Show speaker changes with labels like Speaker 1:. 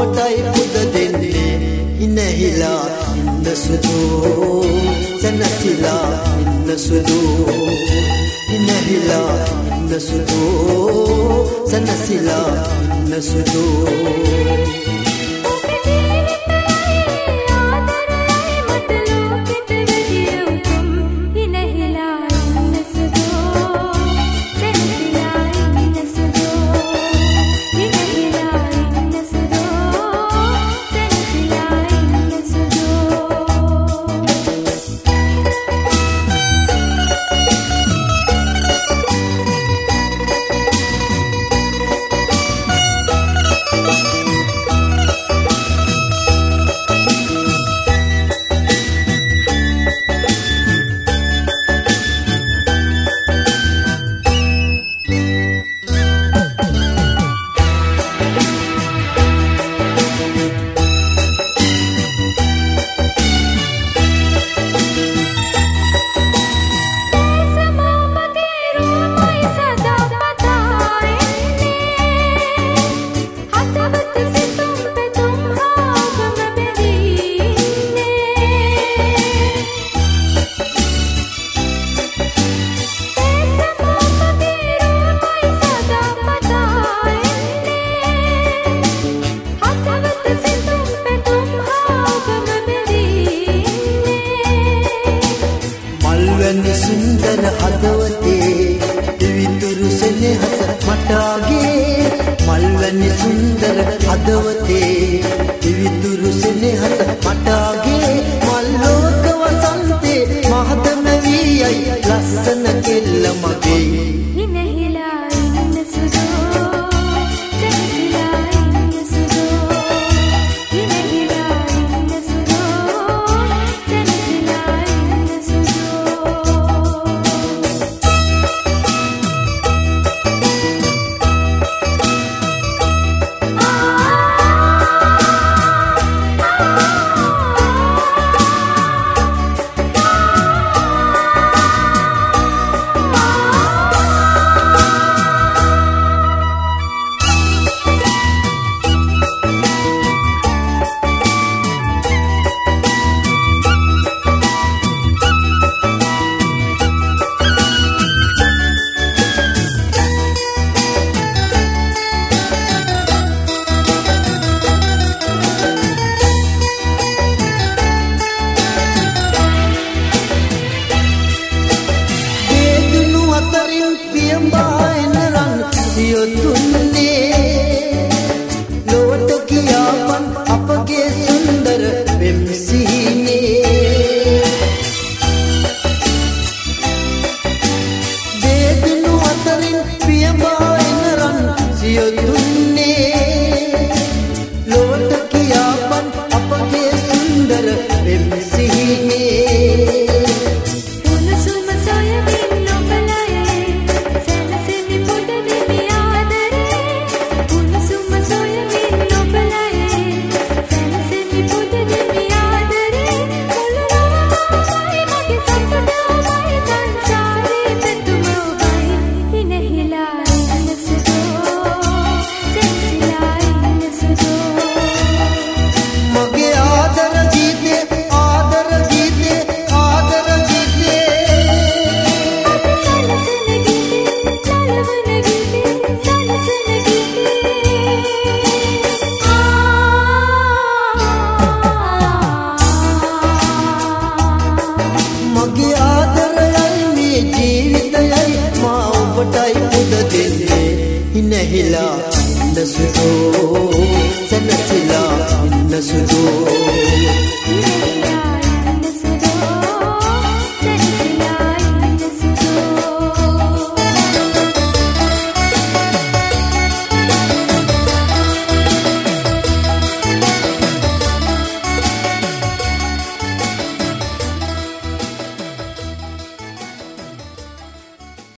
Speaker 1: ඔබටයි පුද දෙන්නේ ඉනහිලා ඉන්න සුදු සනසිලා ඉන්න සුදු ඉනහිලා ඉන්න සුදු සනසිලා ඉන්න සුදු සුන්දර හදවතේ දිවිතුරු සෙනෙහස මටාගේ මල්වැනි සුන්දර හදවතේ දිවිතුරු සෙනෙහස මටාගේ මල්ලෝක වසන්තේ මහදම වීයයි ලස්සන කෙල්ල මගේ
Speaker 2: ඉනහිලා ඉන්න සුදු සනසිලා ඉන්න සුදු ඉනහිලා ඉන්න සුදු සනසිලා ඉන්න සුදු
Speaker 1: ලොවට කියාපන් අපගේ සුන්දර වෙම්සිහිනේ දෙදුණු අතරින් පියඹා එන රන් සියොතුන්නේ ලොවට කියාපන් අපගේ සුන්දර වෙම්සිහිනේ ඉනහිලා ඉන්න සුදු සනසිලා ඉන්න සුදු